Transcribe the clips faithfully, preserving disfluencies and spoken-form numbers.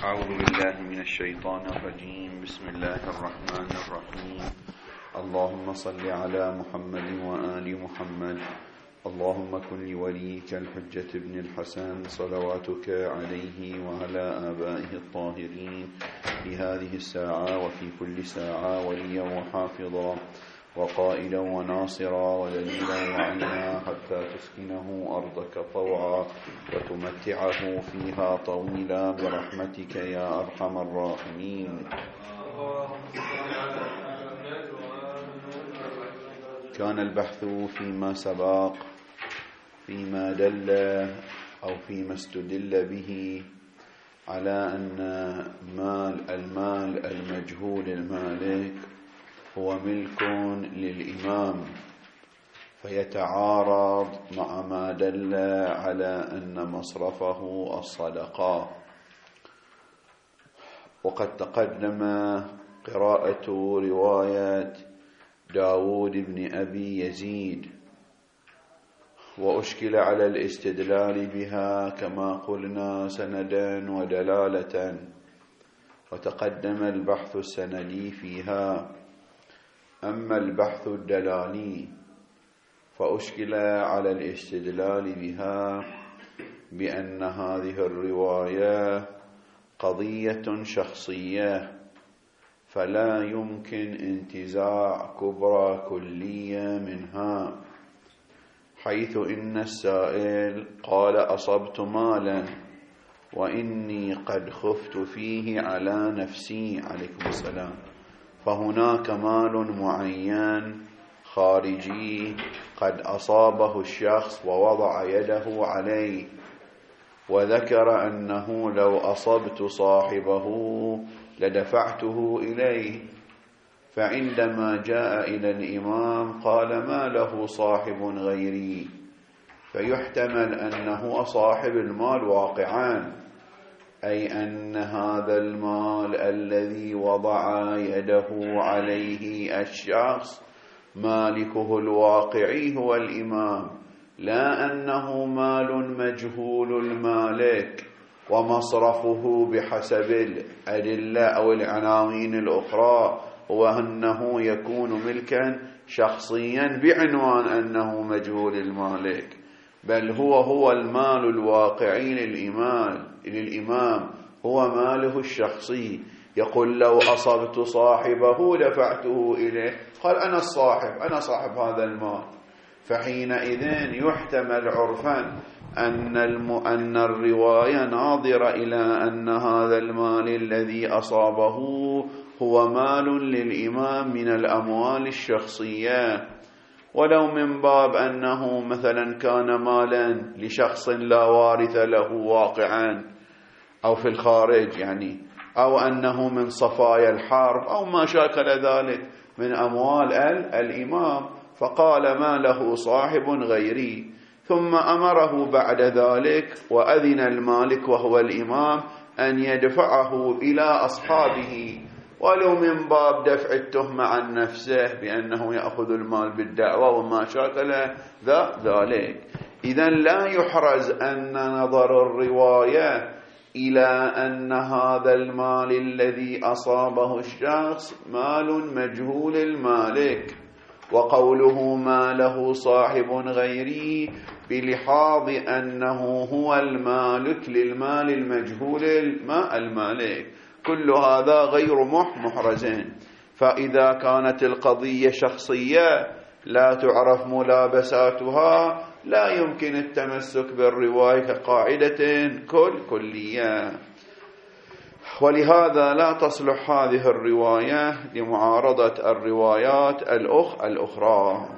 أعوذ بالله من الشيطان الرجيم. بسم الله الرحمن الرحيم. اللهم صل على محمد وآل محمد. اللهم كن لوليك الحجة بن الحسن صلواتك عليه وعلى آبائه الطاهرين في هذه الساعة وفي كل ساعة وليا وحافظا وقائدا وناصرا ودليلا وعينا حتى تسكنه أرضك طوعا وتمتعه فيها طويلا برحمتك يا أرحم الراحمين. كان البحث فيما سبق فيما دل أو فيما استدل به على أن مال المال المجهول المالك هو ملك للإمام، فيتعارض مع ما دل على أن مصرفه الصدقة. وقد تقدم قراءة رواية داود بن أبي يزيد، وأشكل على الاستدلال بها كما قلنا سندا ودلالة، وتقدم البحث السندي فيها. أما البحث الدلالي فأشكل على الاستدلال بها بأن هذه الرواية قضية شخصية، فلا يمكن انتزاع كبرى كلية منها، حيث إن السائل قال أصبت مالا وإني قد خفت فيه على نفسي عليكم السلام، فهناك مال معين خارجي قد أصابه الشخص ووضع يده عليه، وذكر أنه لو أصبت صاحبه لدفعته إليه، فعندما جاء إلى الإمام قال ما له صاحب غيري، فيحتمل أنه صاحب المال واقعا، أي أن هذا المال الذي وضع يده عليه الشخص مالكه الواقعي هو الإمام، لا أنه مال مجهول المالك ومصرفه بحسب الأدلة أو العناوين الأخرى هو أنه يكون ملكا شخصيا بعنوان أنه مجهول المالك، بل هو هو المال الواقعي للإمام للإمام هو ماله الشخصي. يقول لو أصبت صاحبه دفعته إليه، قال أنا الصاحب أنا صاحب هذا المال، فحينئذ يحتمل عرفا أن, الم... أن الرواية ناظرة إلى أن هذا المال الذي أصابه هو مال للإمام من الأموال الشخصية، ولو من باب أنه مثلا كان مالا لشخص لا وارث له واقعا أو في الخارج يعني، أو أنه من صفايا الحرب أو ما شاكل ذلك من أموال الإمام، فقال ما له صاحب غيري، ثم أمره بعد ذلك وأذن المالك وهو الإمام أن يدفعه إلى أصحابه، ولو من باب دفع التهمة عن نفسه بأنه يأخذ المال بالدعوة وما شاكل ذلك. إذن لا يحرز أن نظر الرواية إلى أن هذا المال الذي أصابه الشخص مال مجهول المالك، وقوله ما له صاحب غيري بلحاظ أنه هو المالك للمال المجهول المالك، كل هذا غير محرزين. فإذا كانت القضية شخصية لا تعرف ملابساتها لا يمكن التمسك بالرواية كقاعدة كل كلية، ولهذا لا تصلح هذه الرواية لمعارضة الروايات الأخ الأخرى.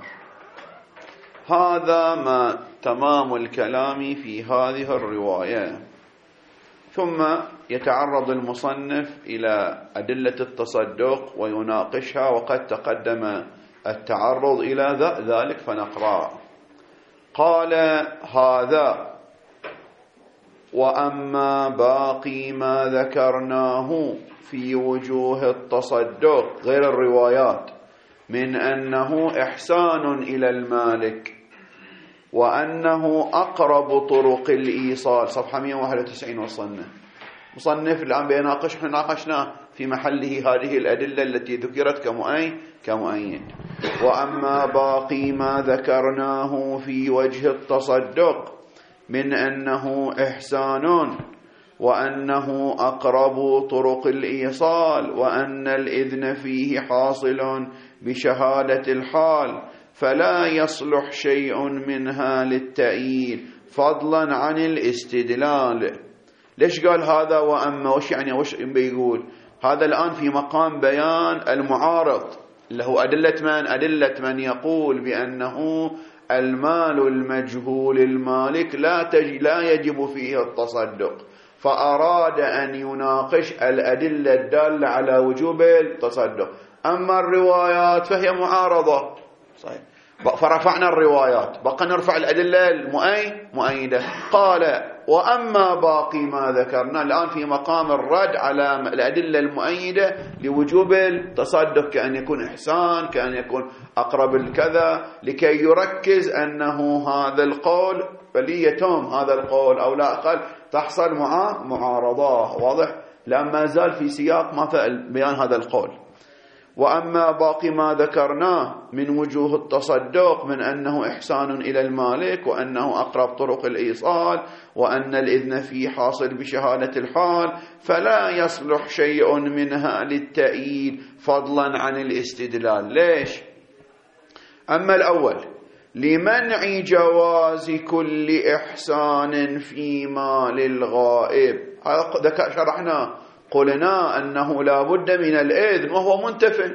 هذا ما تمام الكلام في هذه الرواية. ثم يتعرض المصنف إلى أدلة التصدق ويناقشها، وقد تقدم التعرض إلى ذلك فنقرأ. قال هذا وأما باقي ما ذكرناه في وجوه التصدق غير الروايات من أنه إحسان إلى المالك وأنه أقرب طرق الإيصال، صفحة مئة وواحد وتسعين وصلنا، مصنف الآن بيناقش، احنا ناقشنا في محله هذه الأدلة التي ذكرت كمؤيد كمؤيد. وأما باقي ما ذكرناه في وجه التصدق من أنه إحسان وأنه أقرب طرق الإيصال وأن الإذن فيه حاصل بشهادة الحال فلا يصلح شيء منها للتأييد فضلا عن الاستدلال. ليش قال هذا وأما؟ وش يعني وش بيقول؟ هذا الآن في مقام بيان المعارض اللي هو أدلة من؟ أدلة من يقول بأنه المال المجهول المالك لا, تج... لا يجب فيه التصدق، فأراد أن يناقش الأدلة الدالة على وجوب التصدق. أما الروايات فهي معارضة، صحيح، فرفعنا الروايات، بقى نرفع الأدلة المؤيدة. قال وأما باقي ما ذكرنا الآن في مقام الرد على الأدلة المؤيدة لوجوب التصدق، كأن يكون إحسان، كأن يكون أقرب الكذا، لكي يركز أنه هذا القول فليتم هذا القول أو لا أقل تحصل مع معارضة. واضح؟ لما زال في سياق ما بيان هذا القول. وأما باقي ما ذكرناه من وجوه التصدق من أنه إحسان إلى المالك وأنه أقرب طرق الإيصال وأن الإذن فيه حاصل بشهادة الحال فلا يصلح شيء منها للتأييد فضلا عن الاستدلال. ليش؟ أما الأول لمنع جواز كل إحسان في مال الغائب، هذا شرحنا، قلنا أنه لا بد من الإذن وهو منتف.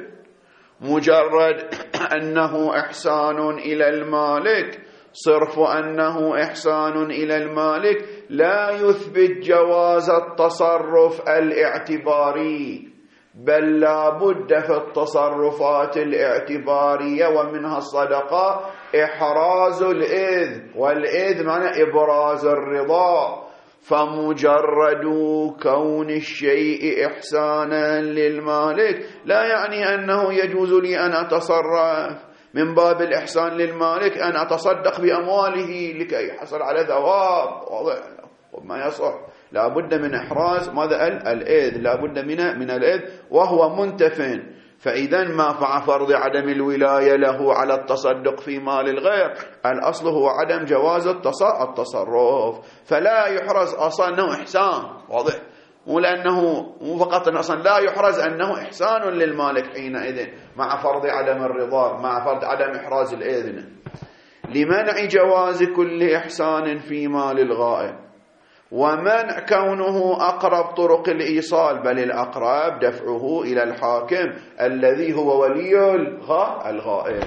مجرد أنه إحسان إلى المالك، صرف أنه إحسان إلى المالك لا يثبت جواز التصرف الاعتباري، بل لا بد في التصرفات الاعتبارية ومنها الصدقة إحراز الإذن، والإذن معنى إبراز الرضا. فمجرد كون الشيء إحسانا للمالك لا يعني أنه يجوز لي أن أتصرف من باب الإحسان للمالك أن أتصدق بأمواله لكي يحصل على ثواب. واضح؟ وما يصح، لا بد من إحراز ماذا؟ الإذن، لا بد من من الإذن وهو منتف. فإذا ما فعل فرض عدم الولاية له على التصدق في مال الغير، الأصل هو عدم جواز التصرف، فلا يحرز أصلا أنه إحسان. واضح؟ مو لأنه مو فقط أنه أصلا لا يحرز أنه إحسان للمالك حينئذ مع فرض عدم الرضا، مع فرض عدم إحراز الإذن. لمنع جواز كل إحسان في مال الغائب، ومنع كونه أقرب طرق الإيصال، بل الأقرب دفعه إلى الحاكم الذي هو ولي الغائب.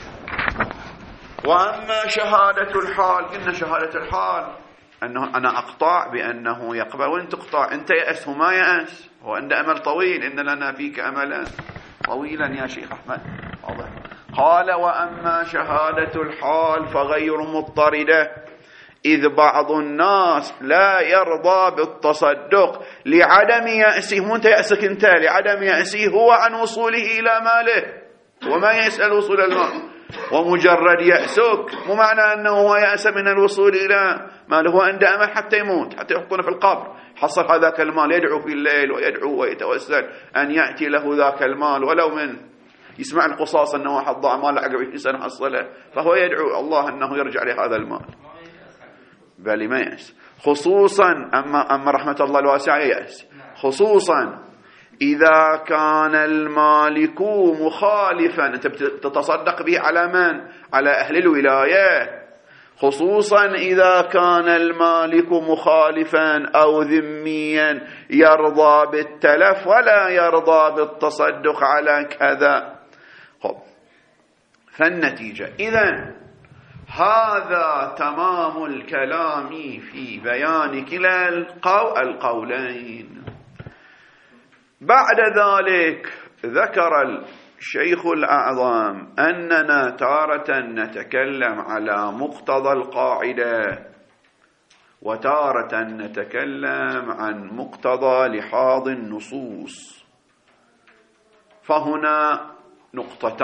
وأما شهادة الحال، قلنا شهادة الحال أنه أنا أقطع بأنه يقبل، وإن تقطع أنت يأس وما يأس، هو عنده أمل طويل، إن لنا فيك أملا طويلا يا شيخ أحمد. واضح؟ قال وأما شهادة الحال فغير مضطردة، إذ بعض الناس لا يرضى بالتصدق لعدم يأسه، مو أنت يأسك أنت، لعدم يأسه هو عن وصوله إلى ماله، وما يسأل وصول المال. ومجرد يأسك مو معنى أنه هو يأس من الوصول إلى ماله، هو عنده أمل حتى يموت، حتى يحطونه في القبر، حصل هذاك المال، يدعو في الليل ويدعو ويتوسل أن يأتي له ذاك المال، ولو من يسمع القصاص أنه واحد ضاع مال عقب عشرين سنة حصله، فهو يدعو الله أنه يرجع لهذا المال، بل ما يأس. خصوصا أما, أما رحمة الله الواسعة يأس، خصوصا إذا كان المالك مخالفا، أنت تتصدق به على من؟ على أهل الولاية. خصوصا إذا كان المالك مخالفا أو ذميا يرضى بالتلف ولا يرضى بالتصدق على كذا. خب، فالنتيجة إذن هذا تمام الكلام في بيان كلا القولين. بعد ذلك ذكر الشيخ الأعظم أننا تارة نتكلم على مقتضى القاعدة، وتارة نتكلم عن مقتضى لحاظ النصوص. فهنا نقطتان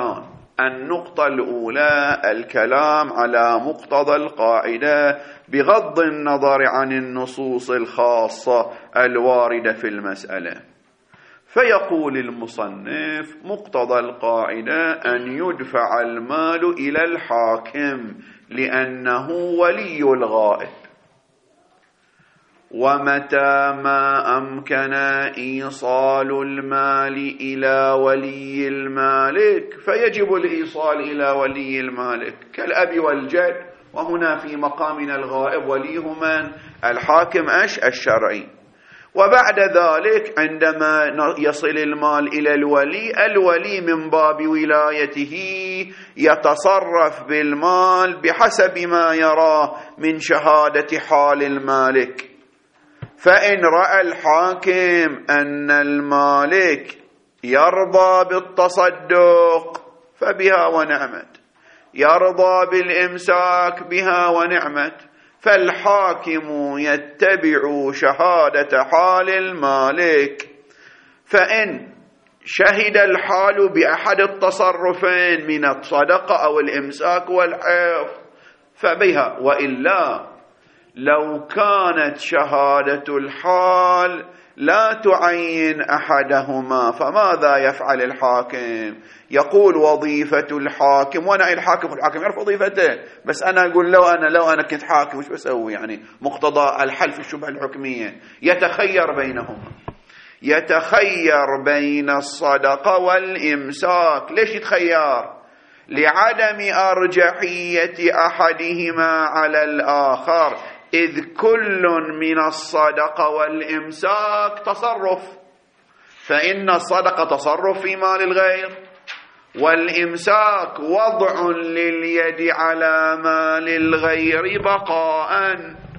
النقطة الأولى الكلام على مقتضى القاعدة بغض النظر عن النصوص الخاصة الواردة في المسألة. فيقول المصنف مقتضى القاعدة أن يدفع المال إلى الحاكم لأنه ولي الغائب، ومتى ما أمكن إيصال المال إلى ولي المالك فيجب الإيصال إلى ولي المالك كالأب والجد، وهنا في مقامنا الغائب وليه من؟ الحاكم أش الشرعي. وبعد ذلك عندما يصل المال إلى الولي، الولي من باب ولايته يتصرف بالمال بحسب ما يراه من شهادة حال المالك. فإن رأى الحاكم أن المالك يرضى بالتصدق فبها ونعمت، يرضى بالإمساك بها ونعمت، فالحاكم يتبع شهادة حال المالك. فإن شهد الحال بأحد التصرفين من الصدقة أو الإمساك والحفظ فبها، وإلا لو كانت شهادة الحال لا تعين أحدهما فماذا يفعل الحاكم؟ يقول وظيفة الحاكم، وأنا الحاكم الحاكم يعرف وظيفته، بس أنا أقول لو أنا لو أنا كنت حاكم وش بسوي؟ يعني مقتضى الحل في الشبهة الحكمية يتخير بينهما، يتخير بين الصدقة والإمساك. ليش يتخير؟ لعدم أرجحية أحدهما على الآخر، إذ كل من الصدقة والإمساك تصرف، فإن الصدقة تصرف في مال الغير، والإمساك وضع لليد على مال الغير بقاء،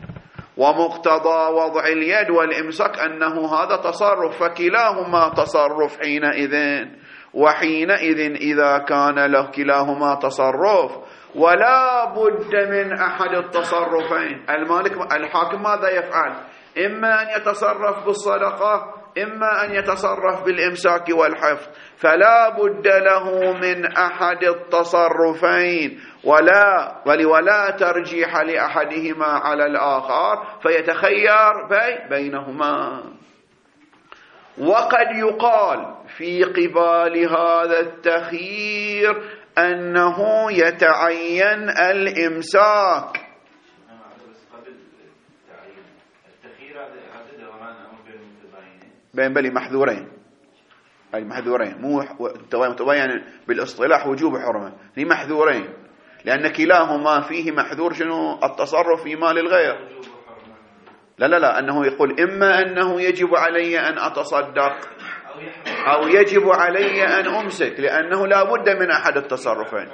ومقتضى وضع اليد والإمساك أنه هذا تصرف، فكلاهما تصرف حينئذ. وحينئذ إذا كان له كلاهما تصرف ولا بد من أحد التصرفين، المالك الحاكم ماذا يفعل؟ إما أن يتصرف بالصدقة، إما أن يتصرف بالإمساك والحفظ، فلا بد له من أحد التصرفين، ولا ولا ترجيح لأحدهما على الآخر، فيتخير بي بينهما. وقد يقال في قبال هذا التخيير أنه يتعين الإمساك. بين بلي محذورين، أي محذورين، مو متبين بالاصطلاح وجوب حرمة، هي محذورين لأن كلاهما فيه محذور شنو؟ التصرف في مال الغير. لا لا لا أنه يقول إما أنه يجب علي أن أتصدق أو يجب علي أن أمسك، لأنه لا بد من أحد التصرفين،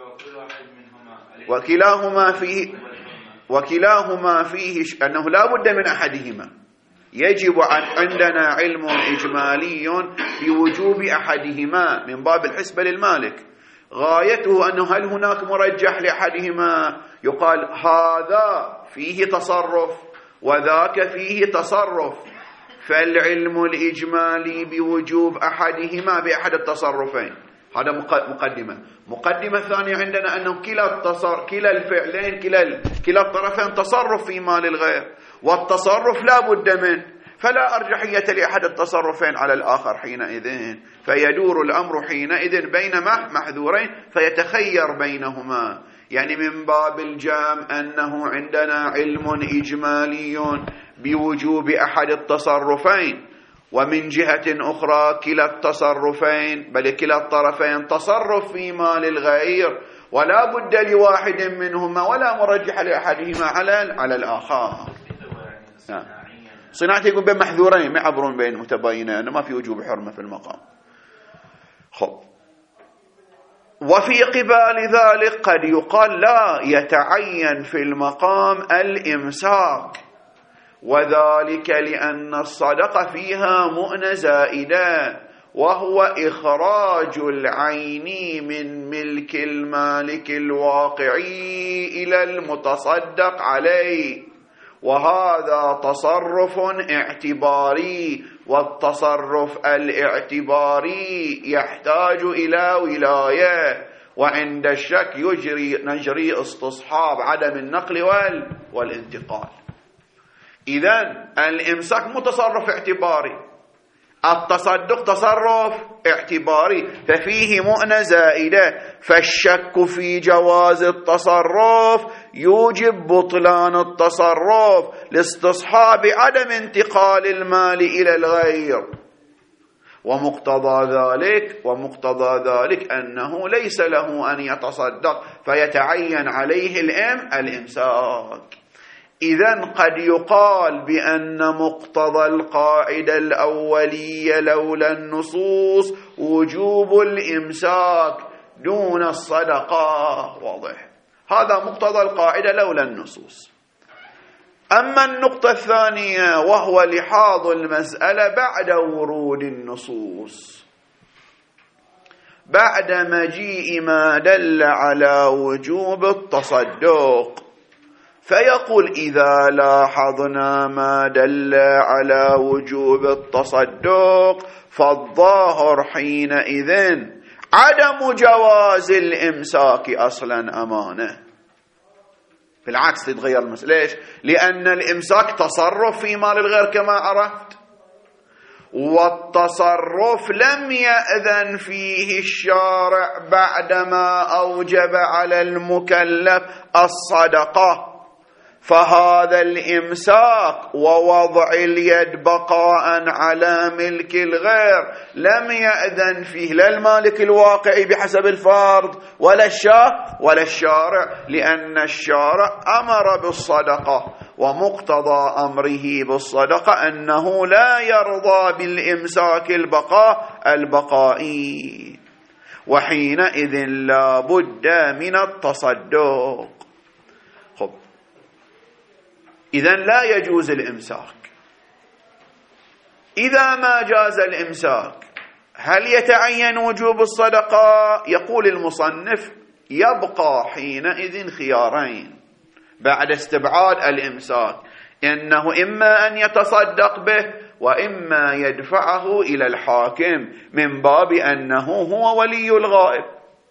وكلاهما فيه وكلاهما فيه أنه لا بد من أحدهما. يجب عندنا علم إجمالي بوجوب أحدهما من باب الحسبة للمالك، غايته أنه هل هناك مرجح لأحدهما؟ يقال هذا فيه تصرف وذاك فيه تصرف، فالعلم الإجمالي بوجوب أحدهما بأحد التصرفين. هذا مقدمة. مقدمة ثانية عندنا أنه كلا التصر... كلا الفعلين كلا ال... كلا الطرفين تصرف في مال الغير، والتصرف لا بد منه، فلا أرجحية لأحد التصرفين على الآخر حينئذ، فيدور الأمر حينئذ بين محذورين فيتخير بينهما. يعني من باب الجام أنه عندنا علم إجمالي بوجوب أحد التصرفين، ومن جهة أخرى كلا التصرفين بل كلا الطرفين تصرف في مال الغير، ولا بد لواحد منهما ولا مرجح لأحدهما على على الآخر. صناعة يقول بين محذورين ما يعبرون بين متباينين، أنه ما في وجوب حرمة في المقام. خب، وفي قبال ذلك قد يقال لا يتعين في المقام الإمساك، وذلك لأن الصدقة فيها مؤنة زائدة، وهو إخراج العين من ملك المالك الواقعي إلى المتصدق عليه، وهذا تصرف اعتباري، والتصرف الاعتباري يحتاج إلى ولاية، وعند الشك يجري نجري استصحاب عدم النقل والانتقال. إذن الإمساك مو تصرف اعتباري، التصدق تصرف اعتباري، ففيه مؤنة زائدة، فالشك في جواز التصرف يوجب بطلان التصرف لاستصحاب عدم انتقال المال إلى الغير، ومقتضى ذلك ومقتضى ذلك أنه ليس له أن يتصدق فيتعين عليه الإم الإمساك. إذن قد يقال بأن مقتضى القاعدة الأولية لولا النصوص وجوب الإمساك دون الصدقة، واضح، هذا مقتضى القاعدة لولا النصوص. أما النقطة الثانية وهو لحاظ المسألة بعد ورود النصوص، بعد مجيء ما دل على وجوب التصدق، فيقول إذا لاحظنا ما دل على وجوب التصدق فالظاهر حينئذ عدم جواز الإمساك أصلا أمانة. بالعكس تتغير المسألة. ليش؟ لأن الإمساك تصرف في مال الغير كما عرفت، والتصرف لم يأذن فيه الشارع بعدما أوجب على المكلف الصدقة، فهذا الإمساك ووضع اليد بقاء على ملك الغير لم يأذن فيه لا المالك الواقعي بحسب الفرض ولا الشاه ولا الشارع، لأن الشارع أمر بالصدقة، ومقتضى أمره بالصدقة أنه لا يرضى بالإمساك البقاء البقائي، وحينئذ لا بد من التصدق. خب، إذن لا يجوز الإمساك. إذا ما جاز الإمساك هل يتعين وجوب الصدقة؟ يقول المصنف يبقى حينئذ خيارين بعد استبعاد الإمساك، إنه إما أن يتصدق به وإما يدفعه إلى الحاكم من باب أنه هو ولي الغائب،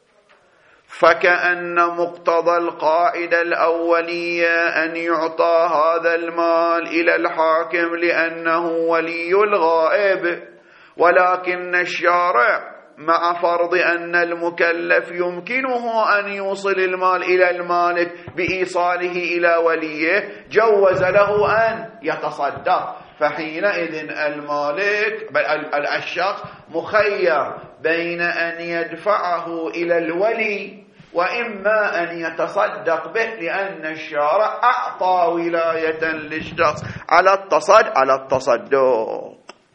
فكأن مقتضى القاعدة الأولية أن يعطى هذا المال إلى الحاكم لأنه ولي الغائب، ولكن الشارع مع فرض أن المكلف يمكنه أن يوصل المال إلى المالك بإيصاله إلى وليه جوز له أن يتصدق، فحينئذ المالك بل الشخص مخير بين أن يدفعه إلى الولي وإما أن يتصدق به، لأن الشارع أعطى ولاية للشخص على التصدق على التصدق.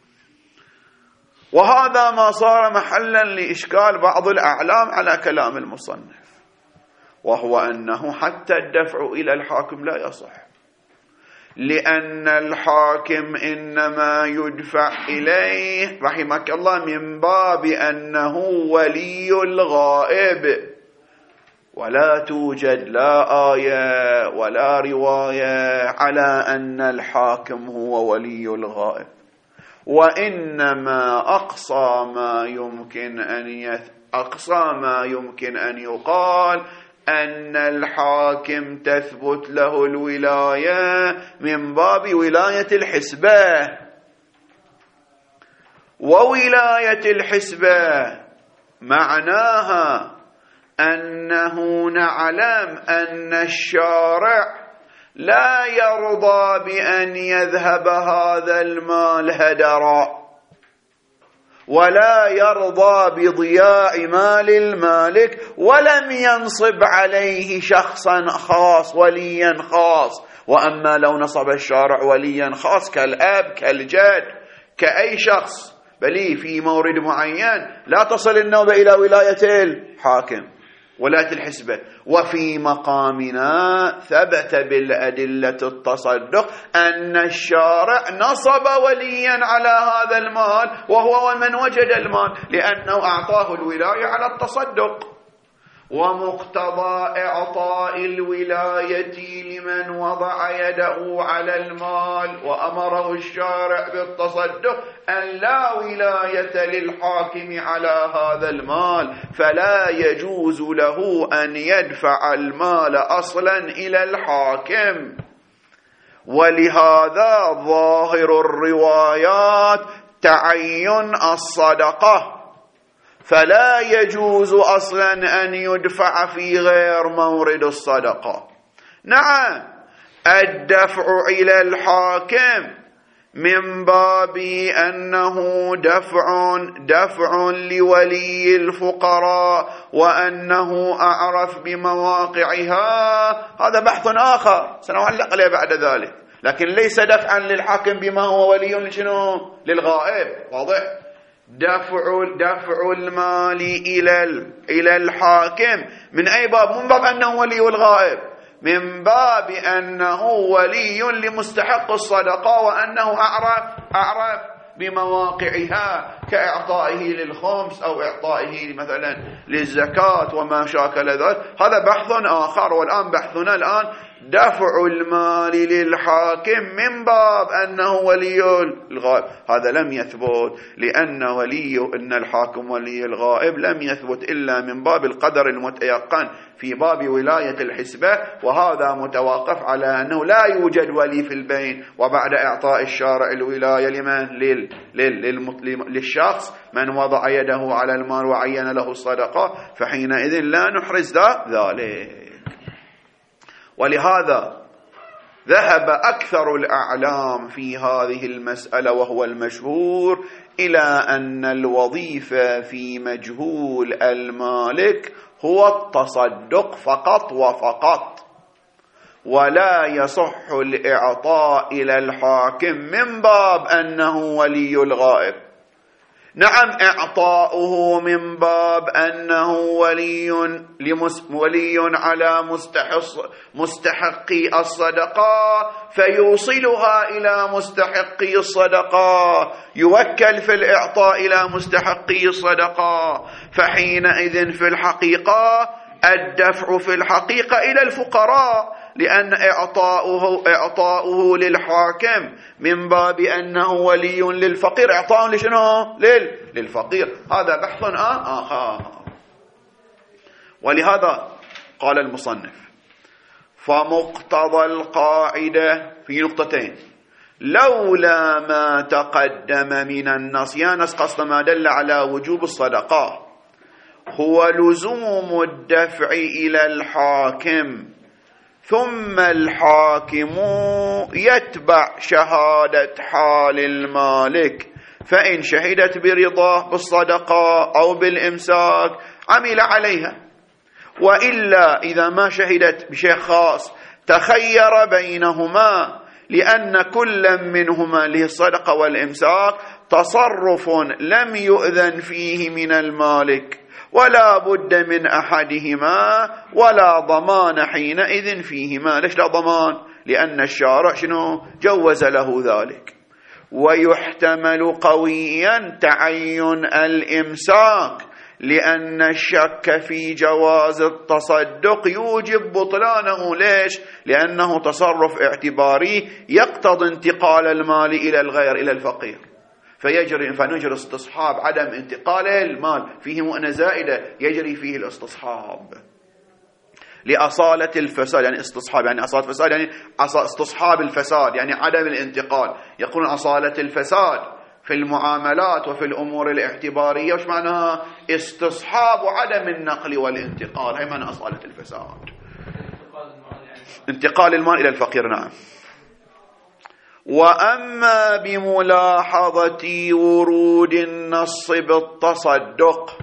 وهذا ما صار محلا لإشكال بعض الأعلام على كلام المصنف، وهو أنه حتى الدفع إلى الحاكم لا يصح، لأن الحاكم إنما يدفع إليه رحمك الله من باب أنه ولي الغائب، ولا توجد لا آية ولا رواية على أن الحاكم هو ولي الغائب، وإنما أقصى ما يمكن أن يث... أقصى ما يمكن أن يقال أن الحاكم تثبت له الولاية من باب ولاية الحسبة، وولاية الحسبة معناها أنه نعلم أن الشارع لا يرضى بأن يذهب هذا المال هدرا، ولا يرضى بضياع مال المالك، ولم ينصب عليه شخصا خاص وليا خاص. وأما لو نصب الشارع وليا خاص كالأب كالجد كأي شخص بل في مورد معين لا تصل النوبة إلى ولاية الحاكم ولاية الحسبة. وفي مقامنا ثبت بالأدلة التصدق أن الشارع نصب وليا على هذا المال وهو من وجد المال، لأنه أعطاه الولاية على التصدق. ومقتضى إعطاء الولاية لمن وضع يده على المال وأمره الشارع بالتصدق أن لا ولاية للحاكم على هذا المال، فلا يجوز له أن يدفع المال أصلا إلى الحاكم. ولهذا ظاهر الروايات تعين الصدقة، فلا يجوز أصلا أن يدفع في غير مورد الصدقة. نعم، الدفع إلى الحاكم من باب أنه دفع دفع لولي الفقراء وأنه أعرف بمواقعها، هذا بحث آخر سنعلق عليه بعد ذلك، لكن ليس دفعا للحاكم بما هو ولي لشنو؟ للغائب. واضح؟ دفع دفع المال إلى إلى الحاكم من أي باب؟ من باب أنه ولي الغائب، من باب أنه ولي لمستحق الصدقة وأنه أعرف أعرف بمواقعها، كإعطائه للخمس أو إعطائه مثلا للزكاة وما شاكل ذلك. هذا بحث آخر، والآن بحثنا الآن دفع المال للحاكم من باب أنه ولي الغائب. هذا لم يثبت، لأن ولي إن الحاكم ولي الغائب لم يثبت إلا من باب القدر المتيقن في باب ولاية الحسبة، وهذا متوقف على أنه لا يوجد ولي في البين، وبعد إعطاء الشارع الولاية لمن؟ لل... لل... للشخص من وضع يده على المال وعين له الصدقة، فحينئذ لا نحرز ذلك. ولهذا ذهب أكثر الأعلام في هذه المسألة وهو المشهور إلى أن الوظيفة في مجهول المالك هو التصدق فقط وفقط، ولا يصح الإعطاء إلى الحاكم من باب أنه ولي الغائب. نعم، إعطاؤه من باب أنه ولي ولي على مستحقي الصدقة فيوصلها إلى مستحقي الصدقة، يوكل في الإعطاء إلى مستحقي الصدقة، فحينئذ في الحقيقة الدفع في الحقيقة إلى الفقراء، لأن إعطاؤه, إعطاؤه للحاكم من باب أنه ولي للفقير إعطاء لشنو؟ لل... للفقير. هذا بحث آخر. ولهذا قال المصنف: فمقتضى القاعدة في نقطتين لولا ما تقدم من النص، يا نص قصد ما دل على وجوب الصدقة، هو لزوم الدفع إلى الحاكم، ثم الحاكم يتبع شهادة حال المالك، فإن شهدت برضاه بالصدقة أو بالإمساك عمل عليها، وإلا إذا ما شهدت بشيء خاص تخير بينهما، لأن كل منهما له الصدقة والإمساك تصرف لم يؤذن فيه من المالك، ولا بد من أحدهما ولا ضمان حينئذ فيهما. ليش لا ضمان؟ لأن الشارع شنو؟ جوز له ذلك. ويحتمل قويا تعين الإمساك، لأن الشك في جواز التصدق يوجب بطلانه. ليش؟ لأنه تصرف اعتباري يقتضي انتقال المال إلى الغير، إلى الفقير، فيجري فنجري استصحاب عدم انتقال المال، فيه مؤنة زائدة يجري فيه الاستصحاب لأصالة الفساد. يعني استصحاب يعني أصالة الفساد، يعني استصحاب الفساد يعني عدم الانتقال. يقولون أصالة الفساد في المعاملات وفي الأمور الاعتبارية، وش معناها؟ استصحاب عدم النقل والانتقال، هي معنى أصالة الفساد، انتقال المال إلى الفقير. نعم. وأما بملاحظة ورود النص بالتصدق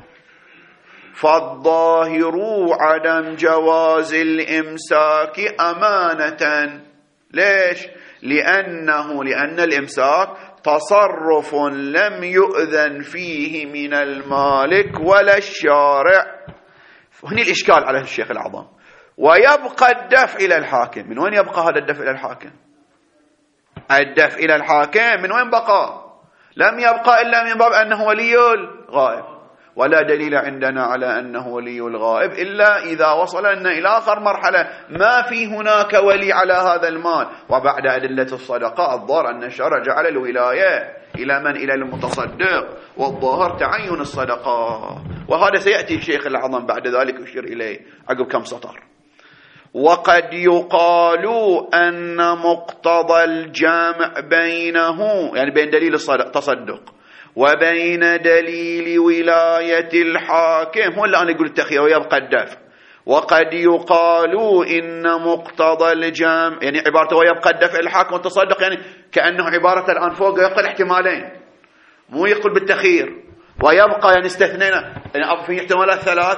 فالظاهر عدم جواز الإمساك أمانة. ليش؟ لأنه لأن الإمساك تصرف لم يؤذن فيه من المالك ولا الشارع. هنا الإشكال على الشيخ الأعظم. ويبقى الدفع إلى الحاكم. من وين يبقى هذا الدفع إلى الحاكم؟ الدفع إلى الحاكم من وين بقى؟ لم يبقى إلا من باب أنه ولي الغائب. ولا دليل عندنا على أنه ولي الغائب إلا إذا وصلنا إلى آخر مرحلة ما في هناك ولي على هذا المال. وبعد أدلة الصدقة الظاهر أن الشرع جعل الولاية إلى من؟ إلى المتصدق، والظاهر تعين الصدقة. وهذا سيأتي الشيخ الأعظم بعد ذلك يشير إليه عقب كم سطر. وقد يقال أن مقتضى الجامع بينه، يعني بين دليل التصدق وبين دليل ولاية الحاكم، هو اللي أنا قلت تخير ويبقى الدفع. وقد يقال إن مقتضى الجامع، يعني عبارته ويبقى الدفع الحاكم والتصدق، يعني كأنه عبارة الآن فوق يقل احتمالين، مو يقول بالتخير ويبقى، يعني استثنينا، يعني في احتمالات ثلاث،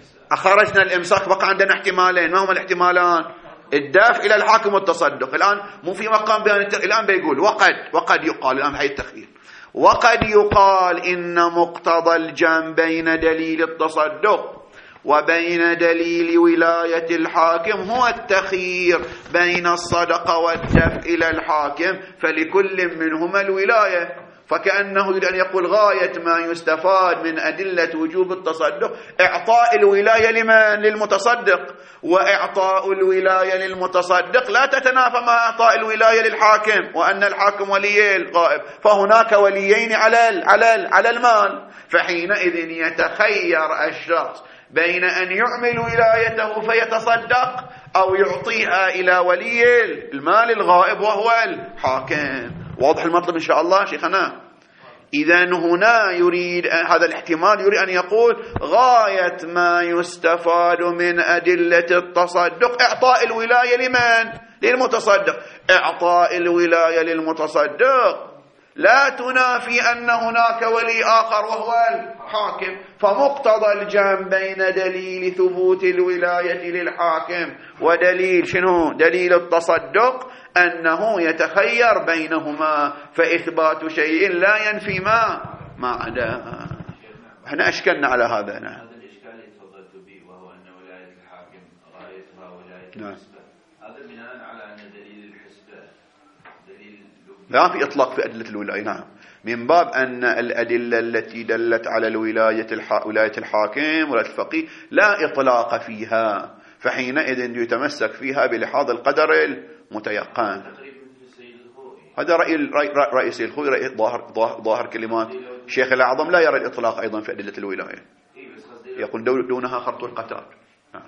أخرجنا الإمساك بقى عندنا احتمالين. ما هما الاحتمالان؟ الدافع إلى الحاكم والتصدق. الآن مو في مقام بيان التخير، الآن بيقول وقد وقد يقال، الآن هي التخير، وقد يقال إن مقتضى الجمع بين دليل التصدق وبين دليل ولاية الحاكم هو التخيير بين الصدقة والدفع إلى الحاكم، فلكل منهما الولاية. فكأنه يريد أن يقول غاية ما يستفاد من أدلة وجوب التصدق إعطاء الولاية لمن؟ للمتصدق، وإعطاء الولاية للمتصدق لا تتنافى مع إعطاء الولاية للحاكم، وأن الحاكم ولي الغائب، فهناك وليين على ال على ال على المال. فحينئذ يتخير الشخص بين أن يعمل ولايته فيتصدق أو يعطيها إلى ولي المال الغائب وهو الحاكم. واضح المطلب إن شاء الله شيخنا؟ إذن هنا يريد هذا الاحتمال، يريد أن يقول غاية ما يستفاد من أدلة التصدق إعطاء الولاية لمن؟ للمتصدق. إعطاء الولاية للمتصدق لا تنافي أن هناك ولي آخر وهو الحاكم. فمقتضى الجمع بين دليل ثبوت الولاية للحاكم ودليل شنو؟ دليل التصدق أنه يتخير بينهما، فإثبات شيء لا ينفي ما ما عدا. احنا أشكلنا على هذا. نعم. هذا الإشكال اللي تفضلت به، وهو أن ولاية الحاكم غايتها ولاية نعم. الحسبة، هذا بناء على أن دليل الحسبة دليل لا في إطلاق في أدلة الولاية. نعم، من باب أن الأدلة التي دلت على الولاية الح... ولاية الحاكم ولاية الفقيه لا إطلاق فيها، فحينئذ يتمسك فيها بلحاظ القدر المتيقن. هذا رأي رأي سيد الخوي، رأي ظاهر ظاهر كلمات الشيخ الأعظم، لا يرى الإطلاق أيضا في أدلة الولاية، يقول دونها خرط القتال. نعم.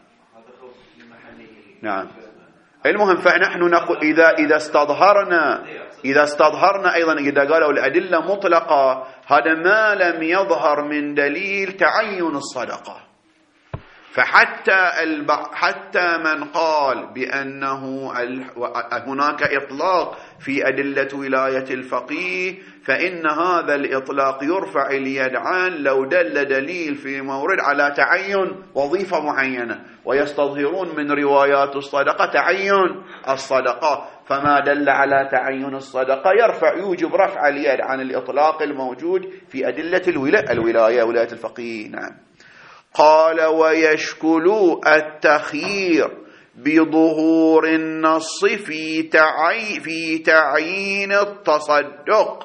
نعم. المهم فنحن نقول إذا إذا استظهرنا إذا استظهرنا أيضا إذا قالوا الأدلة مطلقة، هذا ما لم يظهر من دليل تعين الصدقة. فحتى حتى من قال بأنه هناك إطلاق في أدلة ولاية الفقيه، فإن هذا الإطلاق يرفع اليد عنه لو دل دليل في مورد على تعين وظيفة معينة، ويستظهرون من روايات الصدقة تعين الصدقة، فما دل على تعين الصدقة يرفع يوجب رفع اليد عن الإطلاق الموجود في أدلة الولاية ولاية الفقيه. نعم. قال ويشكل التخيير بظهور النص في تعي في تعيين التصدق،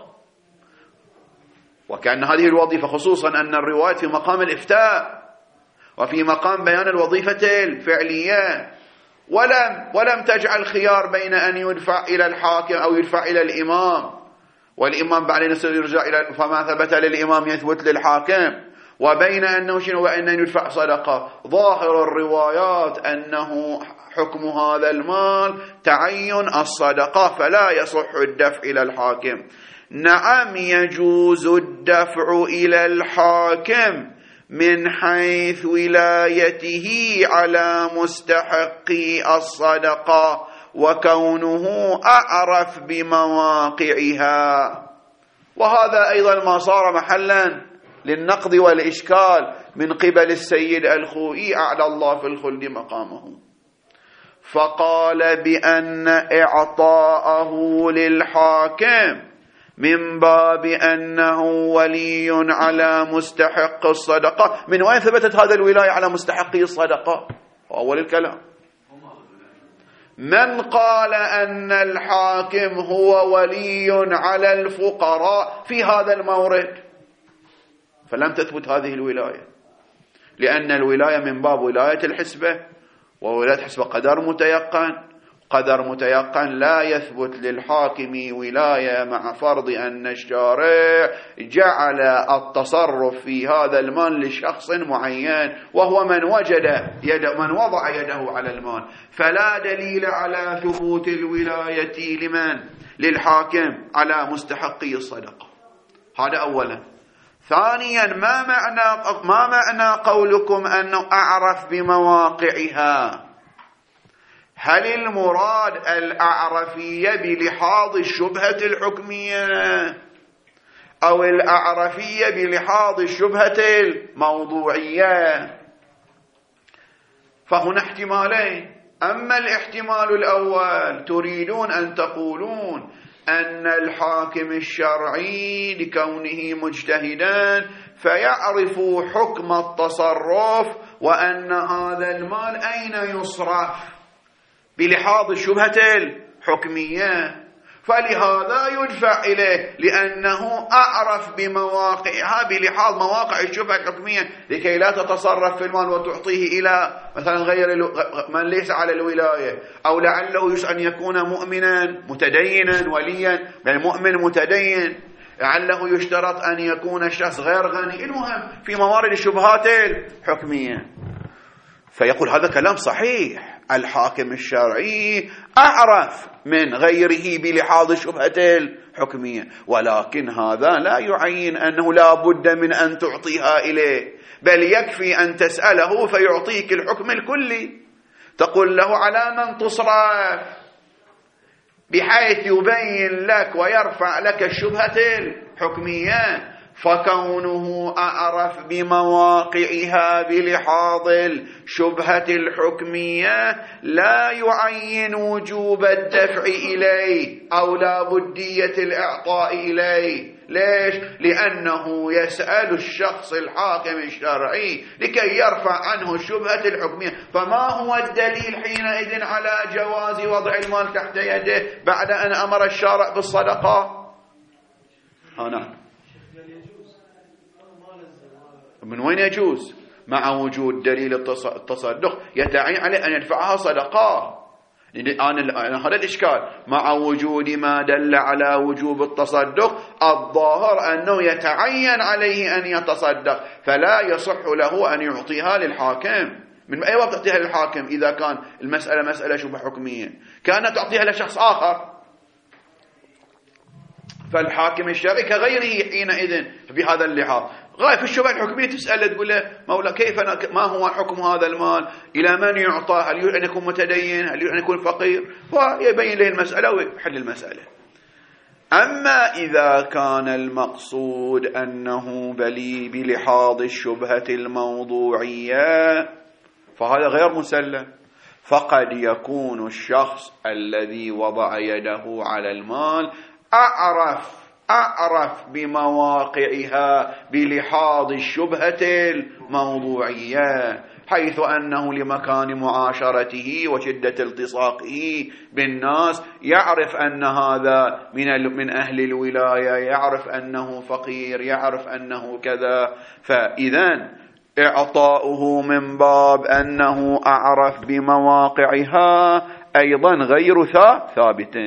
وكأن هذه الوظيفة خصوصا أن الرواية في مقام الإفتاء وفي مقام بيان الوظيفة الفعلية، ولم ولم تجعل خيار بين أن يدفع إلى الحاكم أو يدفع إلى الإمام، والإمام بعد نصر يرجع إلى فما ثبت للإمام يثبت للحاكم، وبين أنه شنو وأن يدفع صدقة. ظاهر الروايات أنه حكم هذا المال تعين الصدقة، فلا يصح الدفع إلى الحاكم. نعم يجوز الدفع إلى الحاكم من حيث ولايته على مستحق الصدقة وكونه أعرف بمواقعها، وهذا أيضا ما صار محلا للنقد والإشكال من قبل السيد الخوئي أعلى الله في الخلد مقامه، فقال بأن إعطاءه للحاكم من باب أنه ولي على مستحق الصدقة. من وين ثبتت هذا الولاية على مستحقي الصدقة؟ أول الكلام من قال أن الحاكم هو ولي على الفقراء في هذا المورد؟ فلم تثبت هذه الولاية، لأن الولاية من باب ولاية الحسبة، وولاية الحسبة قدر متيقن، قدر متيقن لا يثبت للحاكم ولاية مع فرض أن الشارع جعل التصرف في هذا المال لشخص معين وهو من وجد يد من وضع يده على المال، فلا دليل على ثبوت الولاية لمن؟ للحاكم على مستحقي الصدقة. هذا أولا. ثانيا، ما معنى ما معنى قولكم أنه أعرف بمواقعها؟ هل المراد الأعرفية بلحاظ الشبهة الحكمية أو الأعرفية بلحاظ الشبهة الموضوعية؟ فهنا احتمالين. أما الاحتمال الأول تريدون أن تقولون أن الحاكم الشرعي لكونه مجتهدا فيعرف حكم التصرف وأن هذا المال أين يصرف بلحاظ الشبهة الحكمية، فلهذا يدفع إليه لأنه أعرف بمواقعها بلحاظ مواقع الشبهة الحكمية، لكي لا تتصرف في المال وتعطيه إلى مثلا غير من ليس على الولاية، أو لعله يسعى أن يكون مؤمنا متدينا وليا، بل مؤمن متدين، لعله يشترط أن يكون الشخص غير غني، المهم في موارد الشبهات الحكمية. فيقول هذا كلام صحيح، الحاكم الشرعي أعرف من غيره بلحاظ الشبهة الحكمية، ولكن هذا لا يعين أنه لا بد من أن تعطيها إليه، بل يكفي أن تسأله فيعطيك الحكم الكلي، تقول له على من تصرف بحيث يبين لك ويرفع لك الشبهة الحكمية. فكونه أعرف بمواقعها بلحاظ الشبهة الحكمية لا يعين وجوب الدفع إليه أو لا بدية الإعطاء إليه. ليش؟ لأنه يسأل الشخص الحاكم الشرعي لكي يرفع عنه الشبهة الحكمية. فما هو الدليل حينئذ على جواز وضع المال تحت يده بعد أن أمر الشارع بالصدقة؟ هنا من وين يجوز؟ مع وجود دليل التصدق يتعين عليه أن يدفعها صدقة. أنا هذا الإشكال، مع وجود ما دل على وجوب التصدق الظاهر أنه يتعين عليه أن يتصدق، فلا يصح له أن يعطيها للحاكم. من أي وقت تعطيها للحاكم إذا كان المسألة مسألة شبه حكمية؟ كانت تعطيها لشخص آخر، فالحاكم الشرعي كغيره حينئذ بهذا اللحاظ. غاية في الشبهة الحكمية تسأل تقول له مولا كيف ما هو حكم هذا المال؟ إلى من يعطى؟ هل يريد أن يكون متدين؟ هل يريد أن يكون فقير؟ ويبين له المسألة ويحل المسألة. أما إذا كان المقصود أنه بلي بلحاظ الشبهة الموضوعية فهذا غير مسلم. فقد يكون الشخص الذي وضع يده على المال أعرف أعرف بمواقعها بلحاظ الشبهة الموضوعية، حيث أنه لمكان معاشرته وشدة التصاقه بالناس يعرف أن هذا من من أهل الولاية، يعرف أنه فقير، يعرف أنه كذا. فإذا إعطاؤه من باب أنه أعرف بمواقعها أيضا غير ثابت.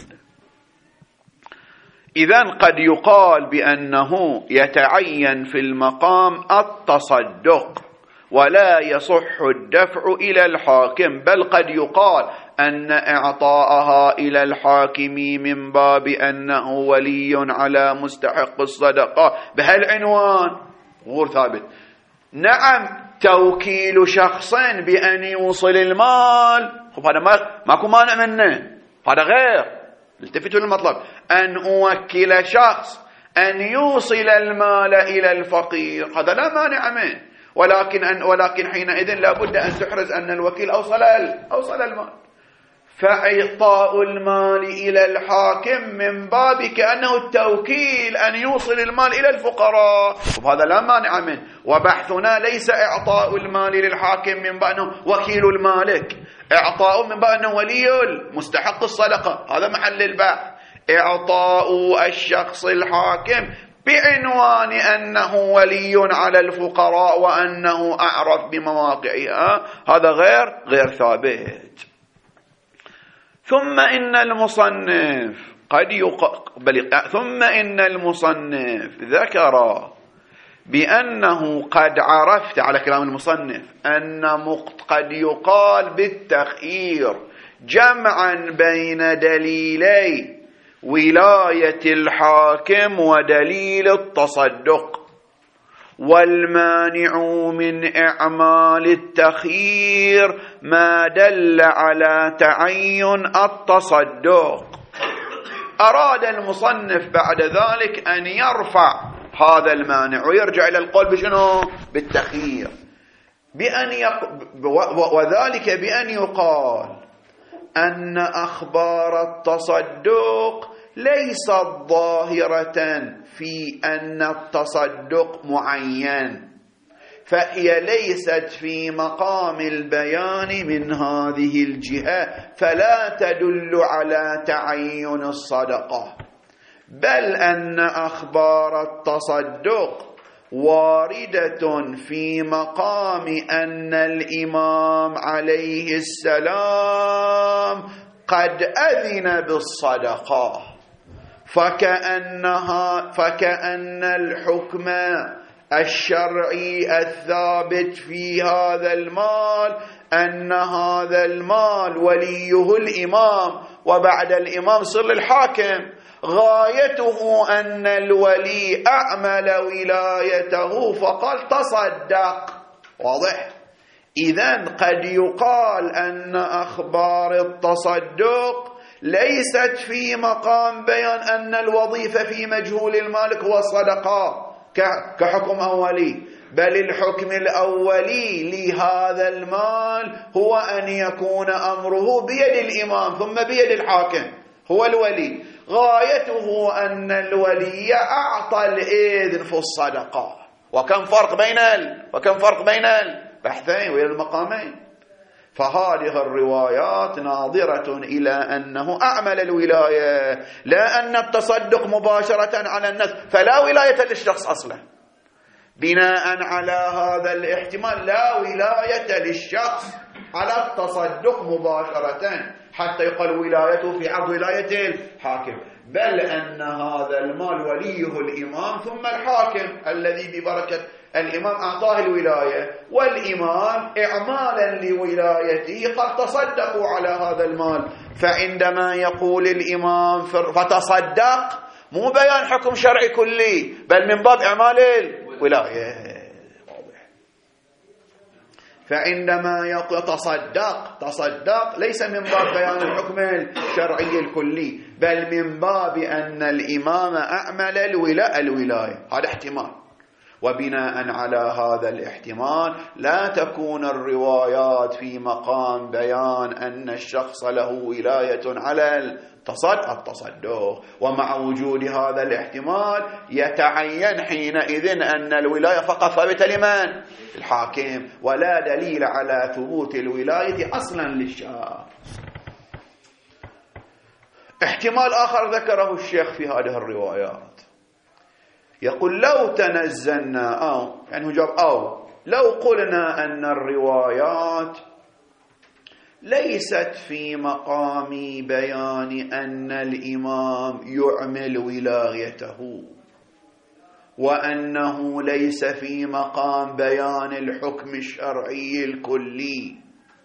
إذن قد يقال بأنه يتعين في المقام التصدق ولا يصح الدفع إلى الحاكم، بل قد يقال أن إعطاءها إلى الحاكم من باب أنه ولي على مستحق الصدقة بهالعنوان غير ثابت. نعم، توكيل شخص بأن يوصل المال خب هذا ما ماكو مانع منه، هذا غير. التفتوا للمطلب، أن أوكل شخص أن يوصل المال إلى الفقير هذا لا مانع منه، ولكن أن ولكن حينئذ لا بد أن تحرز أن الوكيل أوصل أوصل المال. فإعطاء المال إلى الحاكم من باب كأنه التوكيل أن يوصل المال إلى الفقراء، وهذا لا مانع منه. وبحثنا ليس إعطاء المال للحاكم من باب أنه وكيل المالك، إعطاء من باب أنه ولي مستحق الصدقة، هذا محل البحث. إعطاء الشخص الحاكم بعنوان أنه ولي على الفقراء وأنه أعرف بمواقعها، هذا غير غير ثابت. ثم إن المصنف قد يقبل ثم إن المصنف ذكر بأنه قد عرفت على كلام المصنف أن قد يقال بالتخيير جمعا بين دليلي ولاية الحاكم ودليل التصدق، والمانع من إعمال التخيير ما دل على تعين التصدق. أراد المصنف بعد ذلك أن يرفع هذا المانع ويرجع إلى القول بشنو؟ بالتخيير، بأن يق... وذلك بأن يقال أن أخبار التصدق ليست ظاهرة في أن التصدق معين، فهي ليست في مقام البيان من هذه الجهة، فلا تدل على تعين الصدقة، بل أن أخبار التصدق واردة في مقام أن الإمام عليه السلام قد أذن بالصدقة، فكأنها فكأن الحكم الشرعي الثابت في هذا المال أن هذا المال وليه الإمام، وبعد الإمام صار الحاكم، غايته أن الولي أعمل ولايته فقال تصدق. واضح؟ إذن قد يقال أن أخبار التصدق ليست في مقام بيان أن الوظيفة في مجهول المالك هو الصدقة كحكم أولي، بل الحكم الأولي لهذا المال هو أن يكون أمره بيد الإمام ثم بيد الحاكم هو الولي، غايته أن الولي أعطى الإذن في الصدقة. وكم فرق بين ال... وكم فرق بين البحثين وبين المقامين. فهذه الروايات ناظرة إلى أنه أعمل الولاية، لا أن التصدق مباشرة على الناس، فلا ولاية للشخص أصلا. بناء على هذا الاحتمال لا ولاية للشخص على التصدق مباشرة حتى يقال ولايته في عرض ولاية الحاكم، بل أن هذا المال وليه الإمام ثم الحاكم الذي ببركة الإمام أعطاه الولاية، والإمام إعمالا لولايته قد تصدقوا على هذا المال. فعندما يقول الإمام فتصدق مو بيان حكم شرعي كلي، بل من باب إعمال الولاية. فعندما يقول تصدق تصدق ليس من باب بيان الحكم الشرعي الكلي، بل من باب أن الإمام أعمل الولاية. هذا احتمال، وبناء على هذا الاحتمال لا تكون الروايات في مقام بيان أن الشخص له ولاية على التصدق. ومع وجود هذا الاحتمال يتعين حينئذ أن الولاية فقط ثابتة لمن؟ الحاكم، ولا دليل على ثبوت الولاية أصلا للشخص. احتمال آخر ذكره الشيخ في هذه الروايات، يقول لو تنزلنا أو يعني جاب أو لو قلنا أن الروايات ليست في مقام بيان أن الإمام يعمل ولايته، وأنه ليس في مقام بيان الحكم الشرعي الكلي،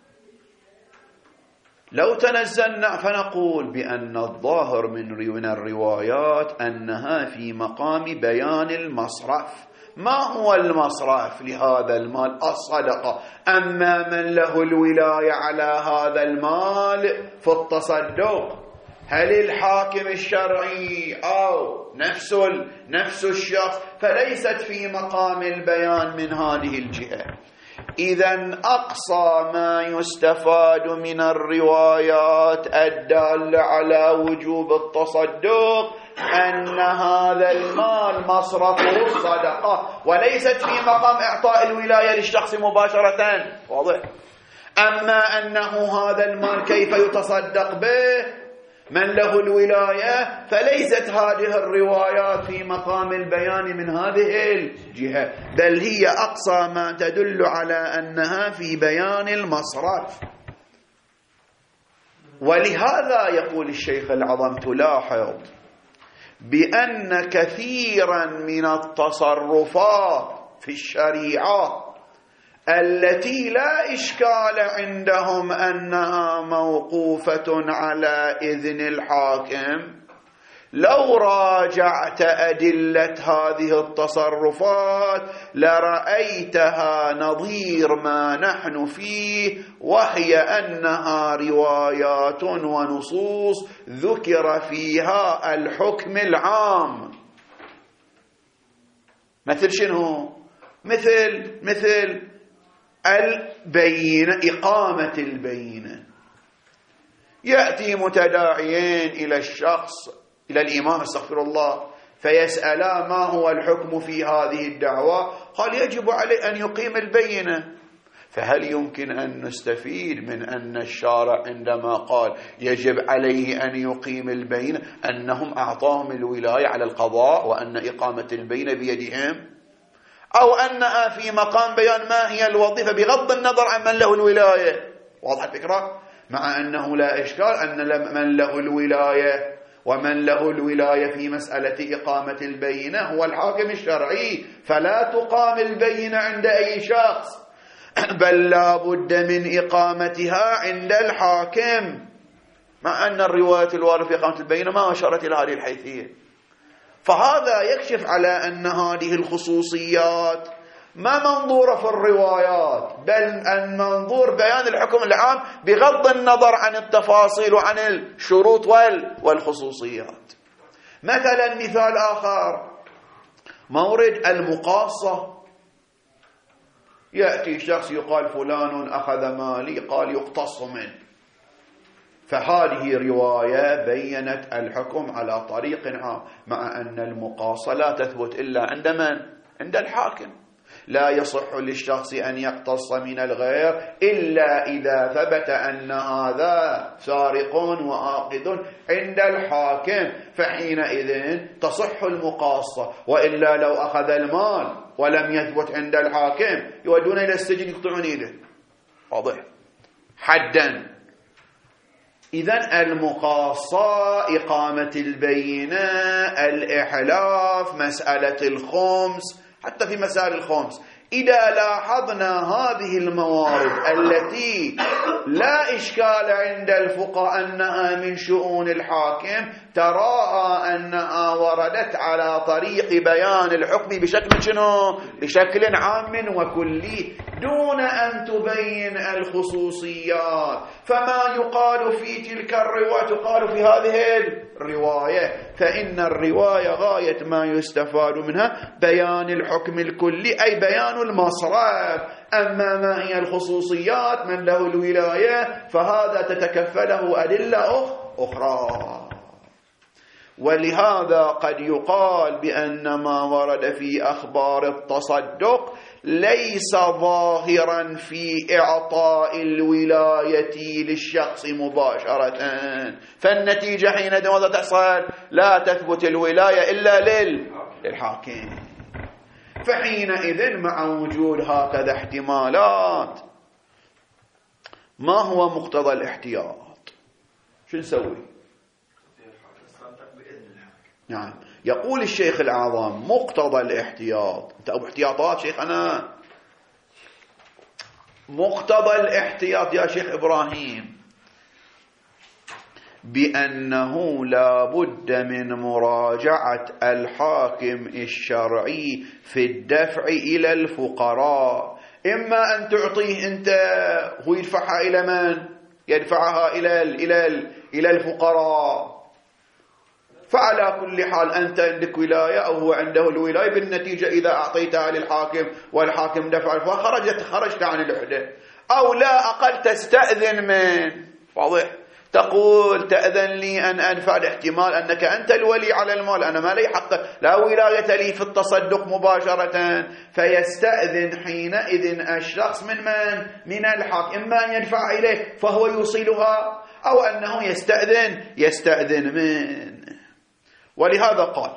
لو تنزلنا فنقول بأن الظاهر من الروايات أنها في مقام بيان المصرف. ما هو المصرف لهذا المال؟ الصدقة. أما من له الولاية على هذا المال في التصدق، هل الحاكم الشرعي أو نفس نفس الشخص؟ فليست في مقام البيان من هذه الجهة. إذن أقصى ما يستفاد من الروايات الدالة على وجوب التصدق أن هذا المال مصرفه الصدقة، وليست في مقام إعطاء الولاية للشخص مباشرة. واضح؟ أما أنه هذا المال كيف يتصدق به، من له الولاية، فليست هذه الروايات في مقام البيان من هذه الجهة، بل هي أقصى ما تدل على أنها في بيان المصرف. ولهذا يقول الشيخ العظم: تلاحظ بأن كثيرا من التصرفات في الشريعة التي لا إشكال عندهم أنها موقوفة على إذن الحاكم، لو راجعت أدلة هذه التصرفات لرأيتها نظير ما نحن فيه، وهي أنها روايات ونصوص ذكر فيها الحكم العام. مثل شنو؟ مثل مثل البينة، إقامة البينة. يأتي متداعيين إلى الشخص، إلى الإمام استغفر الله، فيسألا ما هو الحكم في هذه الدعوة، قال يجب عليه أن يقيم البينة. فهل يمكن أن نستفيد من أن الشارع عندما قال يجب عليه أن يقيم البينة أنهم أعطاهم الولاية على القضاء وأن إقامة البينة بيدهم؟ أو أنها في مقام بيان ما هي الوظيفة بغض النظر عن من له الولاية؟ واضح الفكرة؟ مع أنه لا إشكال أن من له الولاية ومن له الولاية في مسألة إقامة البينة هو الحاكم الشرعي، فلا تقام البينة عند أي شخص، بل لا بد من إقامتها عند الحاكم، مع أن الرواية الواردة في إقامة البينة ما أشارت إلى هذه الحيثية. فهذا يكشف على أن هذه الخصوصيات ما منظورة في الروايات، بل المنظور بيان الحكم العام بغض النظر عن التفاصيل وعن الشروط والخصوصيات. مثلا مثال آخر، مورد المقاصة. يأتي شخص يقال فلان أخذ مالي، قال يقتص منه، فهذه رواية بيّنت الحكم على طريق عام، مع أن المقاصة لا تثبت إلا عند من؟ عند الحاكم. لا يصح للشخص أن يقتص من الغير إلا إذا ثبت أن هذا سارق وآخذ عند الحاكم، فحينئذ تصح المقاصة. وإلا لو أخذ المال ولم يثبت عند الحاكم يودون إلى السجن يقطعون يده، واضح، حدا. إذن المقاصة، إقامة البينة، الإحلاف، مسألة الخمس، حتى في مسائل الخمس إذا لاحظنا هذه الموارد التي لا إشكال عند الفقهاء أنها من شؤون الحاكم، تراءى أنها وردت على طريق بيان الحكم بشكل شنو؟ بشكل عام وكلي، دون أن تبين الخصوصيات. فما يقال في تلك الرواية يقال في هذه الرواية، فإن الرواية غاية ما يستفاد منها بيان الحكم الكلي، أي بيان المصرف. أما ما هي الخصوصيات، من له الولاية، فهذا تتكفله أدلة أخرى. ولهذا قد يقال بأن ما ورد في أخبار التصدق ليس ظاهرا في إعطاء الولاية للشخص مباشرة، فالنتيجة حينئذ ماذا تحصل؟ لا تثبت الولاية إلا للحاكم. فحينئذ مع وجود هكذا احتمالات، ما هو مقتضى الاحتياط؟ شو نسوي؟ نعم، يقول الشيخ الأعظم مقتضى الاحتياط. انت ابو احتياطات شيخنا. مقتضى الاحتياط يا شيخ إبراهيم بأنه لا بد من مراجعة الحاكم الشرعي في الدفع إلى الفقراء. إما أن تعطيه أنت، هو يدفعها إلى من؟ يدفعها إلى إلى إلى الفقراء. فعلى كل حال أنت عندك ولاية أو هو عنده الولاية، بالنتيجة إذا أعطيتها للحاكم والحاكم دفع فخرجت خرجت عن العهدة. أو لا أقل تستأذن من، واضح، تقول تأذن لي أن أدفع، الاحتمال أنك أنت الولي على المال، أنا ما لي حق، لا ولاية لي في التصدق مباشرة، فيستأذن حينئذ الشخص من من؟ من الحاكم، إما أن يدفع إليه فهو يوصلها، أو أنه يستأذن يستأذن منه. ولهذا قال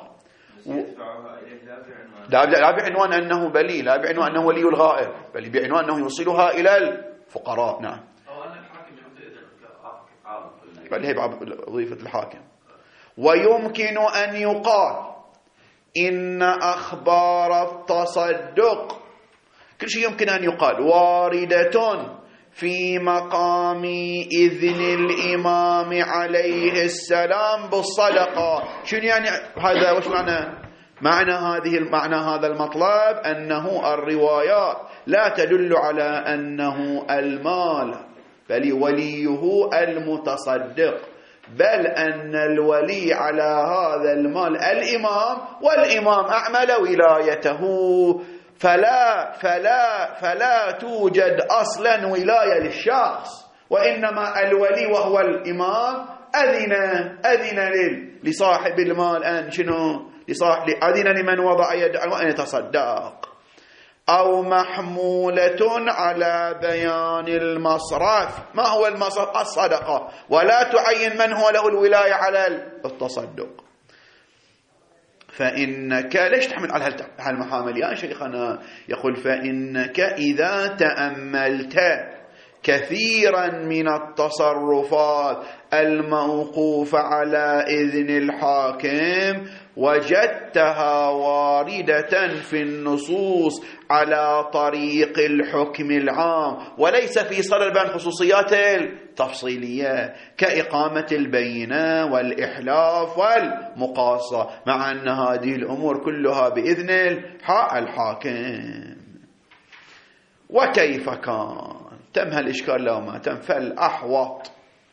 لا لا بعنوان أنه بلي، لا بعنوان أنه ولي الغائب، بل بعنوان أنه يوصلها إلى الفقراء. نعم، أو أن الحاكم يعطي بل هي وظيفة الحاكم. ويمكن أن يقال إن أخبار التصدق، كل شيء يمكن أن يقال، واردة في مقام إذن الإمام عليه السلام بالصدقة. شنو يعني هذا؟ وش معنى معنى هذه معنى هذا المطلب؟ أنه الروايات لا تدل على أنه المال بل وليه المتصدق، بل أن الولي على هذا المال الإمام، والإمام أعمل ولايته، فلا فلا فلا توجد أصلا ولاية للشخص، وإنما الولي وهو الإمام أذن أذن لصاحب المال أن شنو لصاحب أذن لمن وضع يده أن يتصدق، أو محمولة على بيان المصرف. ما هو المصرف؟ الصدقة، ولا تعين من هو له الولاية على التصدق. فإنك ليش تحمل على هالمحامل يا شيخنا؟ يقول فإنك إذا تأملت كثيرا من التصرفات الموقوفة على إذن الحاكم وجدتها واردة في النصوص على طريق الحكم العام، وليس في صلب بين خصوصيات التفصيلية كإقامة البينة والإحلاف والمقاصة، مع أن هذه الأمور كلها بإذن الحاكم. وكيف كان تم هالإشكال لو ما تم؟ فالأحوط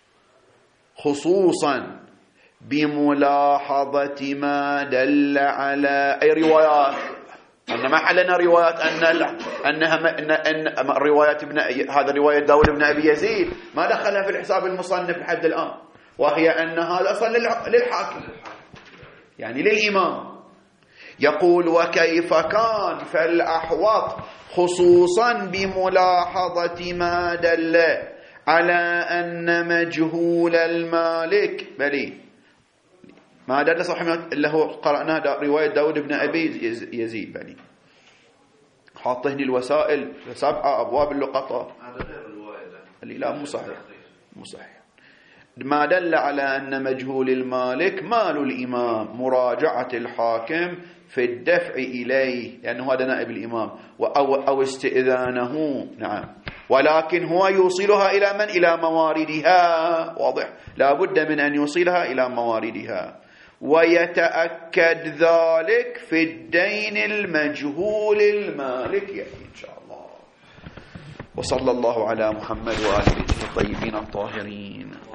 خصوصا بملاحظة ما دل على أي روايات، أن ما حلنا روايات أن أنها أن أن روايات ابن هذا رواية داود بن أبي يزيد ما دخلها في الحساب المصنف لحد الآن، وهي أن هذا أصلا للحاكم يعني للإمام. يقول وكيف كان فالأحوط خصوصا بملاحظة ما دل على أن مجهول المالك بلي ما دل صحيح اللي هو قرأناه رواية داود بن أبي يزيد بلي حاطهني الوسائل سبعة أبواب اللقطة اللي لا مو صحيح مو صحيح. ما دل على أن مجهول المالك مال الإمام مراجعة الحاكم في الدفع إليه لأنه هذا نائب الإمام أو, أو استئذانه. نعم، ولكن هو يوصلها إلى من؟ إلى مواردها. واضح، لا بد من أن يوصلها إلى مواردها، ويتأكد ذلك في الدين المجهول المالك يأتي إن شاء الله. وصلى الله على محمد وآله الطيبين الطاهرين.